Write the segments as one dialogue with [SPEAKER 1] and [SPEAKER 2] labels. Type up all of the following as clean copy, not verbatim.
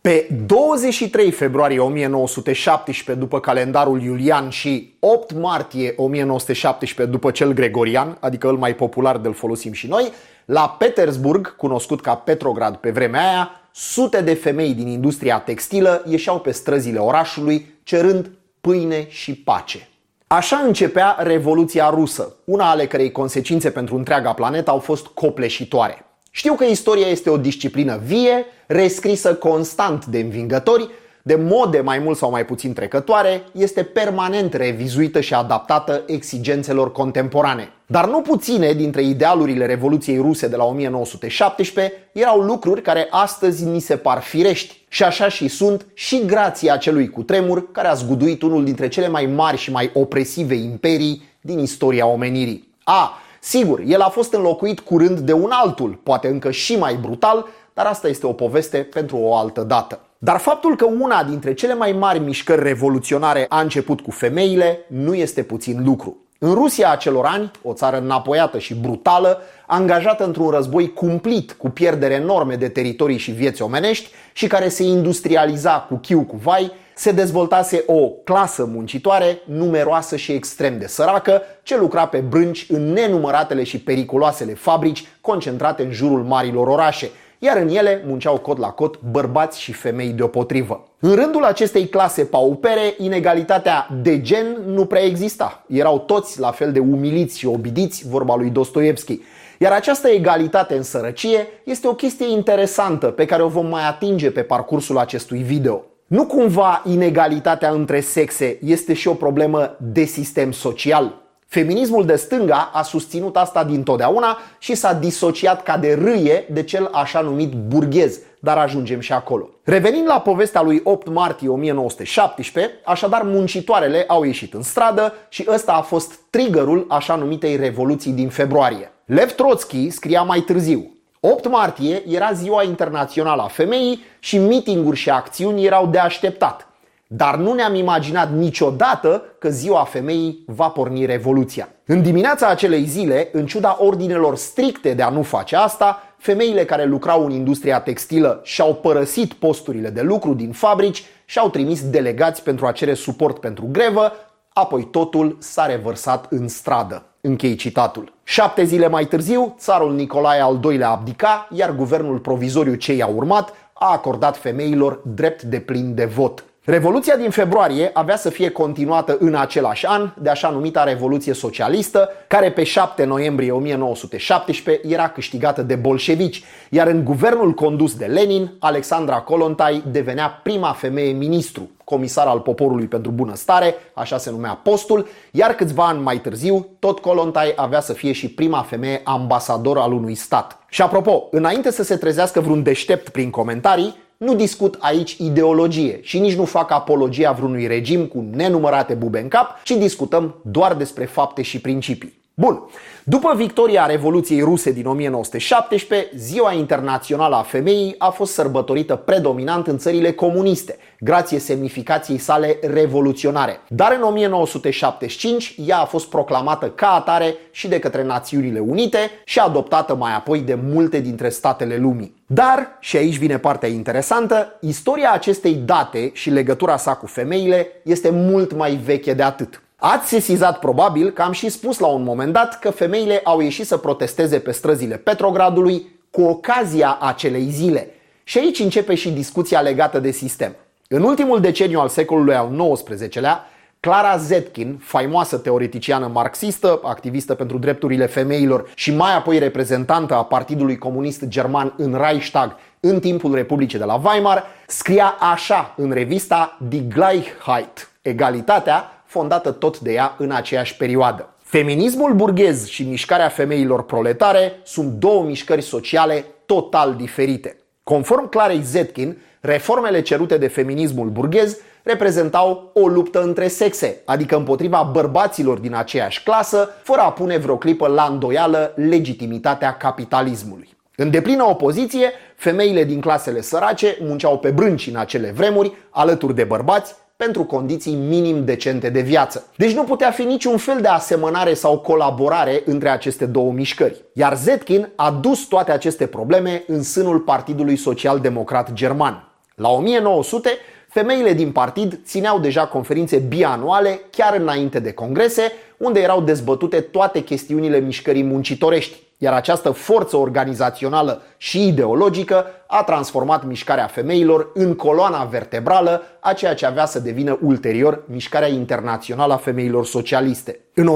[SPEAKER 1] Pe 23 februarie 1917 după calendarul iulian și 8 martie 1917 după cel gregorian, adică îl mai popular de-l folosim și noi, la Petersburg, cunoscut ca Petrograd pe vremea aia, sute de femei din industria textilă ieșeau pe străzile orașului cerând pâine și pace. Așa începea Revoluția Rusă, una ale cărei consecințe pentru întreaga planetă au fost copleșitoare. Știu că istoria este o disciplină vie, rescrisă constant de învingători, de mode mai mult sau mai puțin trecătoare, este permanent revizuită și adaptată exigențelor contemporane. Dar nu puține dintre idealurile Revoluției Ruse de la 1917 erau lucruri care astăzi ni se par firești. Și așa și sunt și grație acelui cutremur care a zguduit unul dintre cele mai mari și mai opresive imperii din istoria omenirii. Sigur, el a fost înlocuit curând de un altul, poate încă și mai brutal, dar asta este o poveste pentru o altă dată. Dar faptul că una dintre cele mai mari mișcări revoluționare a început cu femeile nu este puțin lucru. În Rusia acelor ani, o țară înapoiată și brutală, angajată într-un război cumplit cu pierdere enorme de teritorii și vieți omenești și care se industrializa cu chiu cu vai, se dezvoltase o clasă muncitoare, numeroasă și extrem de săracă, ce lucra pe brânci în nenumăratele și periculoasele fabrici concentrate în jurul marilor orașe, iar în ele munceau cot la cot bărbați și femei deopotrivă. În rândul acestei clase paupere, inegalitatea de gen nu prea exista. Erau toți la fel de umiliți și obidiți, vorba lui Dostoevski. Iar această egalitate în sărăcie este o chestie interesantă pe care o vom mai atinge pe parcursul acestui video. Nu cumva inegalitatea între sexe este și o problemă de sistem social? Feminismul de stânga a susținut asta dintotdeauna și s-a disociat ca de râie de cel așa numit burghez, dar ajungem și acolo. Revenind la povestea lui 8 martie 1917, așadar muncitoarele au ieșit în stradă și ăsta a fost triggerul așa numitei Revoluții din februarie. Lev Trotski scria mai târziu: 8 martie era ziua internațională a femeii și mitinguri și acțiuni erau de așteptat. Dar nu ne-am imaginat niciodată că ziua femeii va porni revoluția. În dimineața acelei zile, în ciuda ordinelor stricte de a nu face asta, femeile care lucrau în industria textilă și-au părăsit posturile de lucru din fabrici și au trimis delegați pentru a cere suport pentru grevă, apoi totul s-a revărsat în stradă. Închei citatul. 7 zile mai târziu, țarul Nicolae al II-lea abdica, iar guvernul provizoriu ce i-a urmat a acordat femeilor drept deplin de vot. Revoluția din februarie avea să fie continuată în același an de așa numita Revoluție Socialistă, care pe 7 noiembrie 1917 era câștigată de bolșevici, iar în guvernul condus de Lenin, Alexandra Kollontai devenea prima femeie ministru, comisar al poporului pentru bunăstare, așa se numea postul, iar câțiva ani mai târziu, tot Kollontai avea să fie și prima femeie ambasador al unui stat. Și apropo, înainte să se trezească vreun deștept prin comentarii, nu discut aici ideologie și nici nu fac apologia vreunui regim cu nenumărate bube în cap, ci discutăm doar despre fapte și principii. Bun, după victoria Revoluției Ruse din 1917, Ziua Internațională a Femeii a fost sărbătorită predominant în țările comuniste, grație semnificației sale revoluționare. Dar în 1975 ea a fost proclamată ca atare și de către Națiunile Unite și adoptată mai apoi de multe dintre statele lumii. Dar, și aici vine partea interesantă, istoria acestei date și legătura sa cu femeile este mult mai veche de atât. Ați sesizat probabil că am și spus la un moment dat că femeile au ieșit să protesteze pe străzile Petrogradului cu ocazia acelei zile. Și aici începe și discuția legată de sistem. În ultimul deceniu al secolului al XIX-lea, Clara Zetkin, faimoasă teoreticiană marxistă, activistă pentru drepturile femeilor și mai apoi reprezentantă a Partidului Comunist German în Reichstag în timpul Republicii de la Weimar, scria așa în revista Die Gleichheit, egalitatea, fondată tot de ea în aceeași perioadă. Feminismul burghez și mișcarea femeilor proletare sunt două mișcări sociale total diferite. Conform Clarei Zetkin, reformele cerute de feminismul burghez reprezentau o luptă între sexe, adică împotriva bărbaților din aceeași clasă, fără a pune vreo clipă la îndoială legitimitatea capitalismului. În deplină opoziție, femeile din clasele sărace munceau pe brânci în acele vremuri, alături de bărbați, pentru condiții minim decente de viață. Deci nu putea fi niciun fel de asemănare sau colaborare între aceste două mișcări. Iar Zetkin a dus toate aceste probleme în sânul Partidului Social Democrat German. La 1900, femeile din partid țineau deja conferințe bianuale chiar înainte de congrese, unde erau dezbătute toate chestiunile mișcării muncitorești, iar această forță organizațională și ideologică a transformat mișcarea femeilor în coloana vertebrală a ceea ce avea să devină ulterior mișcarea internațională a femeilor socialiste. În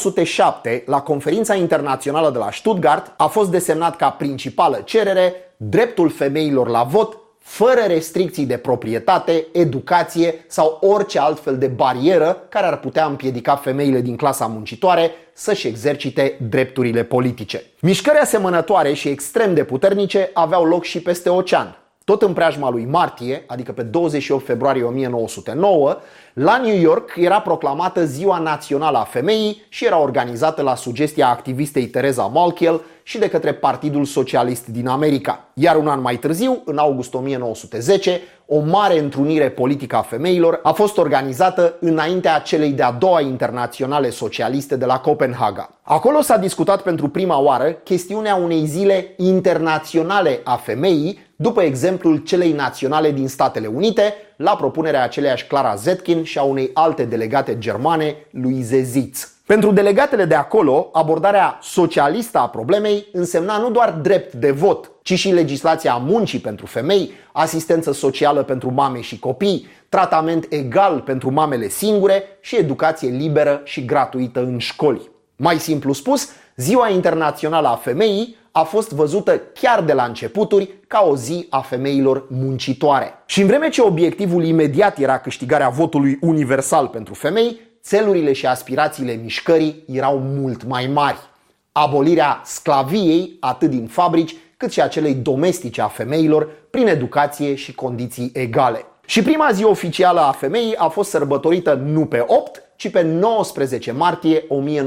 [SPEAKER 1] 1907, la conferința internațională de la Stuttgart, a fost desemnat ca principală cerere dreptul femeilor la vot, fără restricții de proprietate, educație sau orice altfel de barieră care ar putea împiedica femeile din clasa muncitoare să-și exercite drepturile politice. Mișcări asemănătoare și extrem de puternice aveau loc și peste ocean. Tot în preajma lui martie, adică pe 28 februarie 1909, la New York era proclamată Ziua Națională a Femeii și era organizată la sugestia activistei Teresa Malkiel și de către Partidul Socialist din America. Iar un an mai târziu, în august 1910, o mare întrunire politică a femeilor a fost organizată înaintea celei de-a doua internaționale socialiste de la Copenhaga. Acolo s-a discutat pentru prima oară chestiunea unei zile internaționale a femeii, după exemplul celei naționale din Statele Unite, la propunerea aceleiași Clara Zetkin și a unei alte delegate germane, Luise Zitz. Pentru delegatele de acolo, abordarea socialistă a problemei însemna nu doar drept de vot, ci și legislația muncii pentru femei, asistență socială pentru mame și copii, tratament egal pentru mamele singure și educație liberă și gratuită în școli. Mai simplu spus, Ziua Internațională a Femeii a fost văzută chiar de la începuturi ca o zi a femeilor muncitoare. Și în vreme ce obiectivul imediat era câștigarea votului universal pentru femei, țelurile și aspirațiile mișcării erau mult mai mari. Abolirea sclaviei, atât din fabrici, cât și a celei domestice a femeilor, prin educație și condiții egale. Și prima zi oficială a femeii a fost sărbătorită nu pe 8, ci pe 19 martie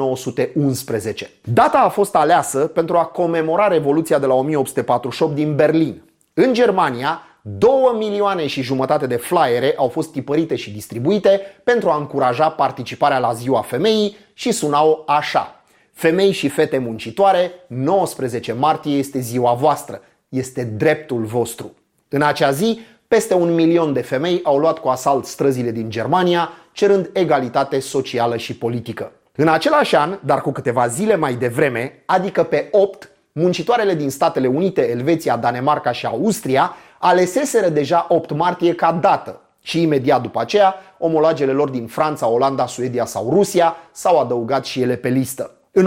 [SPEAKER 1] 1911. Data a fost aleasă pentru a comemora Revoluția de la 1848 din Berlin. În Germania, 2,5 milioane de flyere au fost tipărite și distribuite pentru a încuraja participarea la Ziua Femeii și sunau așa: femei și fete muncitoare, 19 martie este ziua voastră, este dreptul vostru. În acea zi, peste 1 milion de femei au luat cu asalt străzile din Germania, cerând egalitate socială și politică. În același an, dar cu câteva zile mai devreme, adică pe 8, muncitoarele din Statele Unite, Elveția, Danemarca și Austria aleseseră deja 8 martie ca dată și imediat după aceea, omologele lor din Franța, Olanda, Suedia sau Rusia s-au adăugat și ele pe listă. În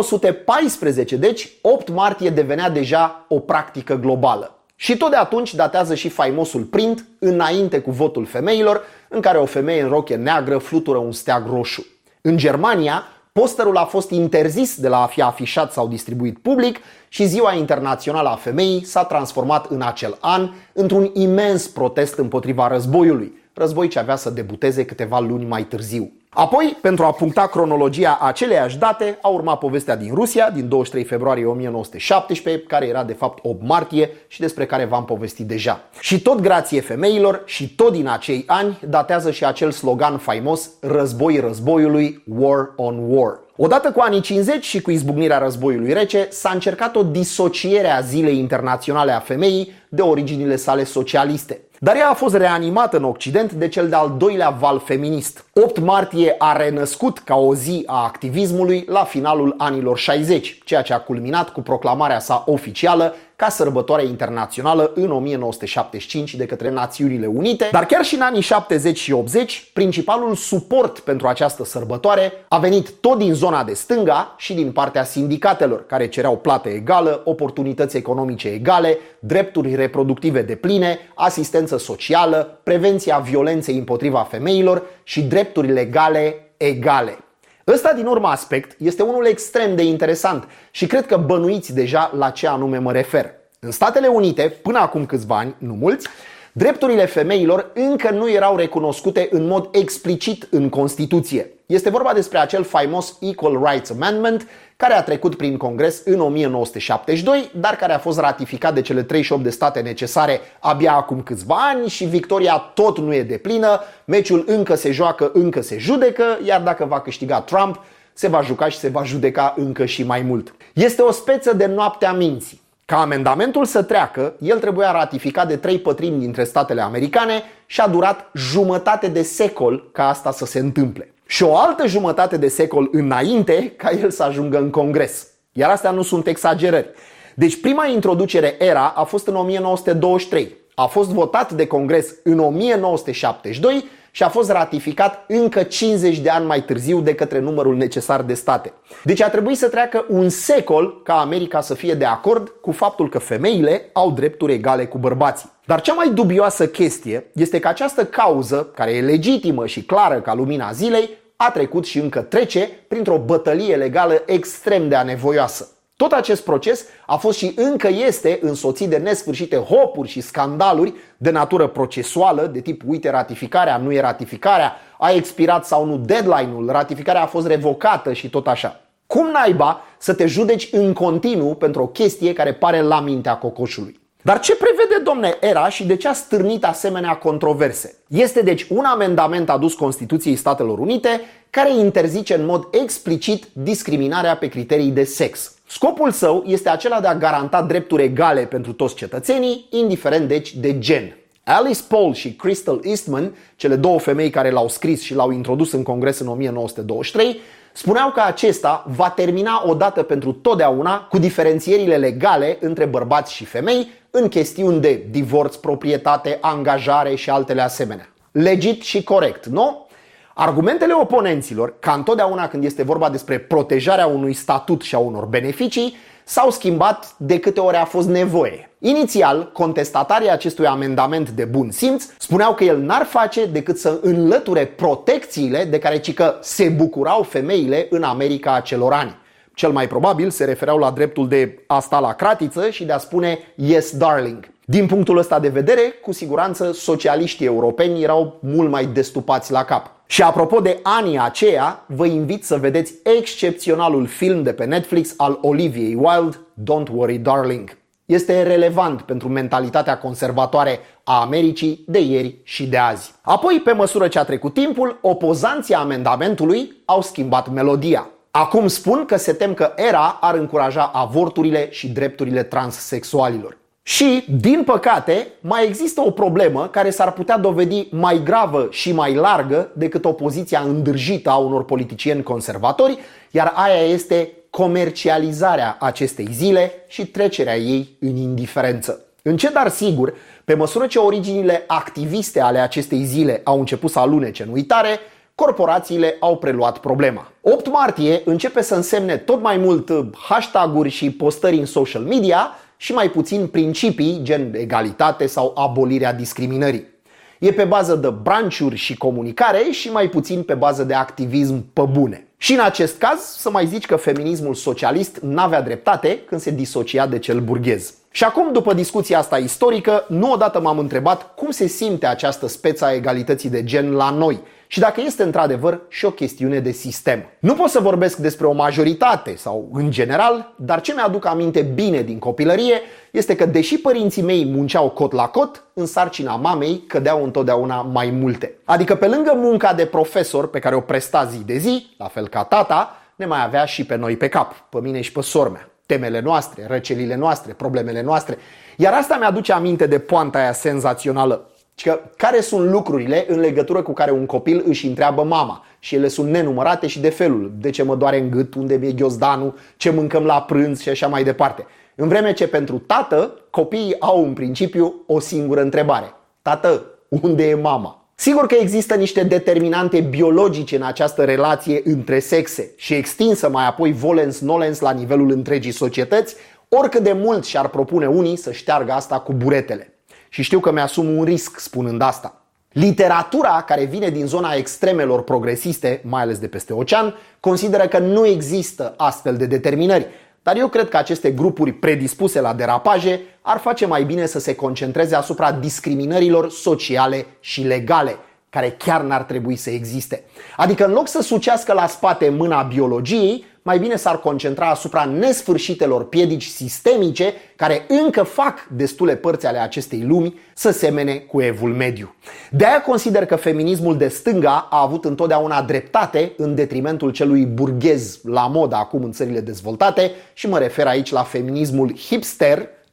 [SPEAKER 1] 1914, deci, 8 martie devenea deja o practică globală. Și tot de atunci datează și faimosul print, înainte cu votul femeilor, în care o femeie în rochie neagră flutură un steag roșu. În Germania, posterul a fost interzis de la a fi afișat sau distribuit public și Ziua Internațională a Femeii s-a transformat în acel an într-un imens protest împotriva războiului, război ce avea să debuteze câteva luni mai târziu. Apoi, pentru a puncta cronologia aceleiași date, a urmat povestea din Rusia, din 23 februarie 1917, care era de fapt 8 martie și despre care v-am povestit deja. Și tot grație femeilor și tot din acei ani datează și acel slogan faimos: război războiului, war on war. Odată cu anii 50 și cu izbucnirea războiului rece, s-a încercat o disociere a Zilei Internaționale a Femeii de originile sale socialiste. Dar ea a fost reanimată în Occident de cel de-al doilea val feminist. 8 martie a renăscut ca o zi a activismului la finalul anilor 60, ceea ce a culminat cu proclamarea sa oficială ca sărbătoare internațională în 1975 de către Națiunile Unite. Dar chiar și în anii 70 și 80, principalul suport pentru această sărbătoare a venit tot din zona de stânga și din partea sindicatelor, care cereau plată egală, oportunități economice egale, drepturi reproductive depline, asistență socială, prevenția violenței împotriva femeilor și drepturi legale egale. Ăsta din urmă aspect este unul extrem de interesant și cred că bănuiți deja la ce anume mă refer. În Statele Unite, până acum câțiva ani, nu mulți, drepturile femeilor încă nu erau recunoscute în mod explicit în Constituție. Este vorba despre acel faimos Equal Rights Amendment, care a trecut prin Congres în 1972, dar care a fost ratificat de cele 38 de state necesare abia acum câțiva ani și victoria tot nu e deplină, meciul încă se joacă, încă se judecă, iar dacă va câștiga Trump, se va juca și se va judeca încă și mai mult. Este o speță de noaptea minții. Ca amendamentul să treacă, el trebuia ratificat de 3/4 dintre statele americane și a durat jumătate de secol ca asta să se întâmple. Și o altă jumătate de secol înainte ca el să ajungă în Congres. Iar astea nu sunt exagerări. Deci prima introducere ERA a fost în 1923. A fost votat de Congres în 1972 și a fost ratificat încă 50 de ani mai târziu de către numărul necesar de state. Deci a trebuit să treacă un secol ca America să fie de acord cu faptul că femeile au drepturi egale cu bărbații. Dar cea mai dubioasă chestie este că această cauză, care e legitimă și clară ca lumina zilei, a trecut și încă trece printr-o bătălie legală extrem de anevoioasă. Tot acest proces a fost și încă este însoțit de nesfârșite hopuri și scandaluri de natură procesuală, de tip uite ratificarea, nu e ratificarea, a expirat sau nu deadline-ul, ratificarea a fost revocată și tot așa. Cum naiba să te judeci în continuu pentru o chestie care pare la mintea cocoșului? Dar ce prevede, domne, ERA și de ce a stârnit asemenea controverse? Este deci un amendament adus Constituției Statelor Unite care interzice în mod explicit discriminarea pe criterii de sex. Scopul său este acela de a garanta drepturi egale pentru toți cetățenii, indiferent deci de gen. Alice Paul și Crystal Eastman, cele două femei care l-au scris și l-au introdus în Congres în 1923, spuneau că acesta va termina odată pentru totdeauna cu diferențierile legale între bărbați și femei în chestiuni de divorț, proprietate, angajare și altele asemenea. Legit și corect, nu? Argumentele oponenților, ca întotdeauna când este vorba despre protejarea unui statut și a unor beneficii, s-au schimbat de câte ori a fost nevoie. Inițial, contestatarii acestui amendament de bun simț spuneau că el n-ar face decât să înlăture protecțiile de care cică se bucurau femeile în America acelor ani. Cel mai probabil se refereau la dreptul de a sta la cratiță și de a spune yes darling. Din punctul ăsta de vedere, cu siguranță socialiștii europeni erau mult mai destupați la cap. Și apropo de anii aceia, vă invit să vedeți excepționalul film de pe Netflix al Oliviei Wilde, Don't Worry Darling. Este relevant pentru mentalitatea conservatoare a Americii de ieri și de azi. Apoi, pe măsură ce a trecut timpul, opozanții amendamentului au schimbat melodia. Acum spun că se tem că ERA ar încuraja avorturile și drepturile transsexualilor. Și, din păcate, mai există o problemă care s-ar putea dovedi mai gravă și mai largă decât opoziția îndârjită a unor politicieni conservatori, iar aia este comercializarea acestei zile și trecerea ei în indiferență. Încet, dar sigur, pe măsură ce originile activiste ale acestei zile au început să alunece în uitare, corporațiile au preluat problema. 8 martie începe să însemne tot mai mult hashtag-uri și postări în social media și mai puțin principii gen egalitate sau abolirea discriminării. E pe bază de branch-uri și comunicare și mai puțin pe bază de activism pe bune. Și în acest caz să mai zici că feminismul socialist n-avea dreptate când se disocia de cel burghez. Și acum, după discuția asta istorică, nu odată m-am întrebat cum se simte această speță a egalității de gen la noi și dacă este într-adevăr și o chestiune de sistem. Nu pot să vorbesc despre o majoritate sau în general, dar ce mi-aduc aminte bine din copilărie este că deși părinții mei munceau cot la cot, în sarcina mamei cădeau întotdeauna mai multe. Adică pe lângă munca de profesor pe care o presta zi de zi, la fel ca tata, ne mai avea și pe noi pe cap, pe mine și pe sora mea. Temele noastre, răcelile noastre, problemele noastre. Iar asta mi-aduce aminte de poanta aia senzațională. Că care sunt lucrurile în legătură cu care un copil își întreabă mama și ele sunt nenumărate și de felul: de ce mă doare în gât, unde mi-e ghiozdanul, ce mâncăm la prânz și așa mai departe. În vreme ce pentru tată, copiii au în principiu o singură întrebare: tată, unde e mama? Sigur că există niște determinante biologice în această relație între sexe și extinsă mai apoi volens-nolens la nivelul întregii societăți, oricât de mult și-ar propune unii să șteargă asta cu buretele. Și știu că mi-asum un risc spunând asta. Literatura care vine din zona extremelor progresiste, mai ales de peste ocean, consideră că nu există astfel de determinări. Dar eu cred că aceste grupuri predispuse la derapaje ar face mai bine să se concentreze asupra discriminărilor sociale și legale, care chiar n-ar trebui să existe. Adică în loc să sucească la spate mâna biologiei, mai bine s-ar concentra asupra nesfârșitelor piedici sistemice care încă fac destule părți ale acestei lumi să semene cu evul mediu. De-aia consider că feminismul de stânga a avut întotdeauna dreptate în detrimentul celui burghez la modă acum în țările dezvoltate și mă refer aici la feminismul hipster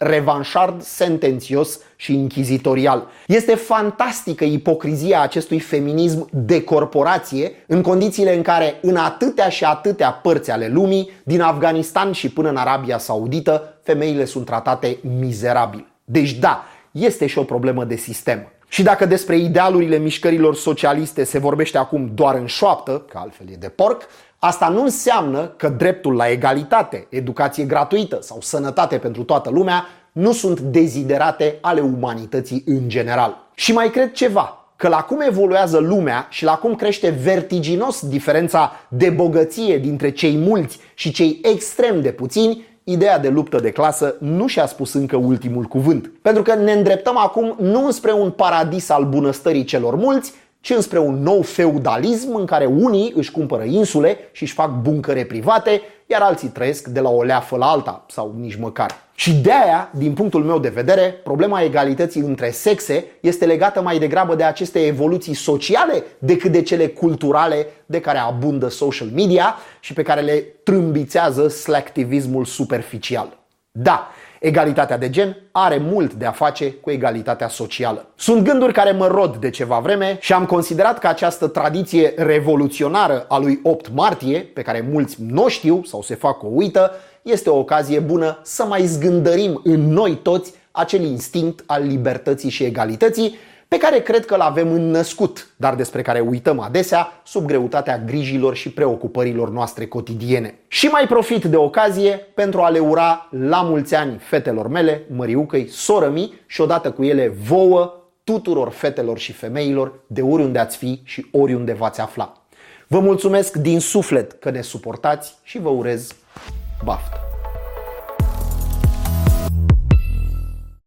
[SPEAKER 1] revanșard, sentențios și inchizitorial. Este fantastică ipocrizia acestui feminism de corporație în condițiile în care în atâtea și atâtea părți ale lumii, din Afganistan și până în Arabia Saudită, femeile sunt tratate mizerabil. Deci da, este și o problemă de sistem. Și dacă despre idealurile mișcărilor socialiste se vorbește acum doar în șoaptă, că altfel e de porc, asta nu înseamnă că dreptul la egalitate, educație gratuită sau sănătate pentru toată lumea nu sunt deziderate ale umanității în general. Și mai cred ceva, că la cum evoluează lumea și la cum crește vertiginos diferența de bogăție dintre cei mulți și cei extrem de puțini, ideea de luptă de clasă nu și-a spus încă ultimul cuvânt. Pentru că ne îndreptăm acum nu înspre un paradis al bunăstării celor mulți, ci înspre un nou feudalism în care unii își cumpără insule și își fac buncăre private, iar alții trăiesc de la o leafă la alta, sau nici măcar. Și de aia, din punctul meu de vedere, problema egalității între sexe este legată mai degrabă de aceste evoluții sociale decât de cele culturale de care abundă social media și pe care le trâmbițează slacktivismul superficial. Da, egalitatea de gen are mult de a face cu egalitatea socială. Sunt gânduri care mă rod de ceva vreme și am considerat că această tradiție revoluționară a lui 8 martie, pe care mulți nu știu sau se fac o uită, este o ocazie bună să mai zgândărim în noi toți acel instinct al libertății și egalității pe care cred că l-avem înnăscut, dar despre care uităm adesea sub greutatea grijilor și preocupărilor noastre cotidiene. Și mai profit de ocazie pentru a le ura la mulți ani fetelor mele, Măriucăi, soră-mi și odată cu ele vouă, tuturor fetelor și femeilor, de oriunde ați fi și oriunde v-ați afla. Vă mulțumesc din suflet că ne suportați și vă urez baftă!